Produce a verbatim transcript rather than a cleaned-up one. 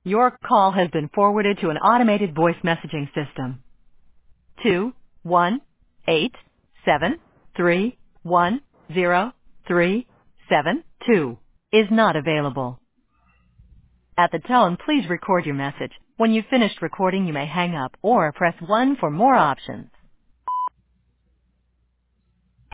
Your call has been forwarded to an automated voice messaging system. Two one eight seven three one zero three seven two is not available. At the tone, please record your message. When you've finished recording, you may hang up or press one for more options.